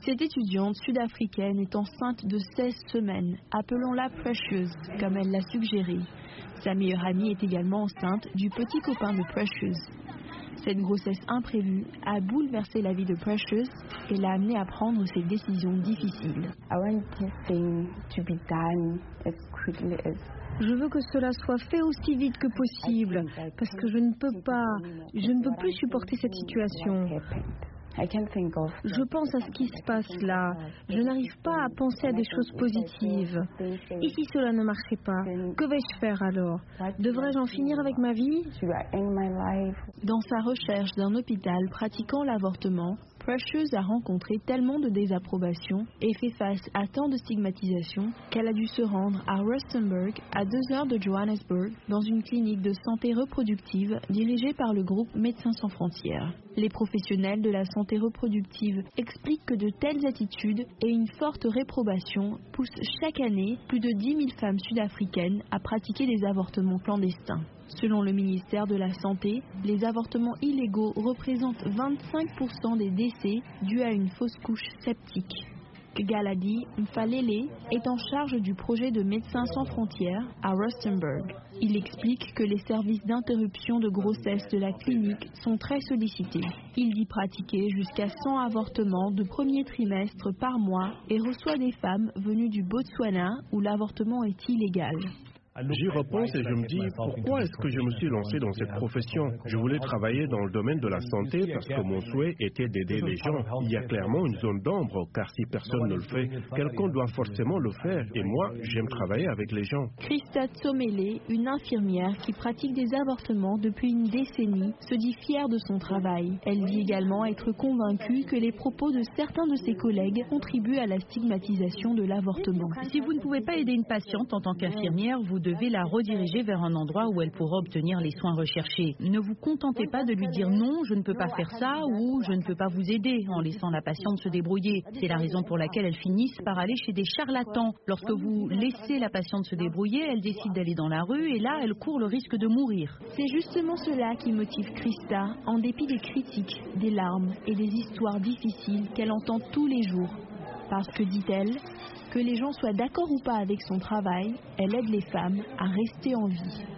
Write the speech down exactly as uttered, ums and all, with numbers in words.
Cette étudiante sud-africaine est enceinte de seize semaines. Appelons-la Precious, comme elle l'a suggéré. Sa meilleure amie est également enceinte du petit copain de Precious. Cette grossesse imprévue a bouleversé la vie de Precious et l'a amenée à prendre ses décisions difficiles. Je veux que cela soit fait aussi vite que possible, parce que je ne peux pas, je ne peux plus supporter cette situation. Je pense à ce qui se passe là. Je n'arrive pas à penser à des choses positives. Et si cela ne marchait pas, que vais-je faire alors? Devrais-je en finir avec ma vie? Dans sa recherche d'un hôpital pratiquant l'avortement, Precious a rencontré tellement de désapprobation et fait face à tant de stigmatisation qu'elle a dû se rendre à Rustenburg, à deux heures de Johannesburg, dans une clinique de santé reproductive dirigée par le groupe Médecins sans frontières. Les professionnels de la santé reproductive expliquent que de telles attitudes et une forte réprobation poussent chaque année plus de dix mille femmes sud-africaines à pratiquer des avortements clandestins. Selon le ministère de la Santé, les avortements illégaux représentent vingt-cinq pour cent des décès dus à une fausse couche septique. Galadi Mfalele est en charge du projet de Médecins sans frontières à Rustenburg. Il explique que les services d'interruption de grossesse de la clinique sont très sollicités. Il dit pratiquer jusqu'à cent avortements de premier trimestre par mois et reçoit des femmes venues du Botswana où l'avortement est illégal. J'y repense et je me dis, pourquoi est-ce que je me suis lancé dans cette profession? Je voulais travailler dans le domaine de la santé parce que mon souhait était d'aider les gens. Il y a clairement une zone d'ombre, car si personne ne le fait, quelqu'un doit forcément le faire. Et moi, j'aime travailler avec les gens. Christa Tsomele, une infirmière qui pratique des avortements depuis une décennie, se dit fière de son travail. Elle dit également être convaincue que les propos de certains de ses collègues contribuent à la stigmatisation de l'avortement. Si vous ne pouvez pas aider une patiente en tant qu'infirmière, vous devez la rediriger vers un endroit où elle pourra obtenir les soins recherchés. Ne vous contentez pas de lui dire non, je ne peux pas faire ça ou je ne peux pas vous aider en laissant la patiente se débrouiller. C'est la raison pour laquelle elles finissent par aller chez des charlatans. Lorsque vous laissez la patiente se débrouiller, elle décide d'aller dans la rue et là, elle court le risque de mourir. C'est justement cela qui motive Christa, en dépit des critiques, des larmes et des histoires difficiles qu'elle entend tous les jours. Parce que, dit-elle, que les gens soient d'accord ou pas avec son travail, elle aide les femmes à rester en vie.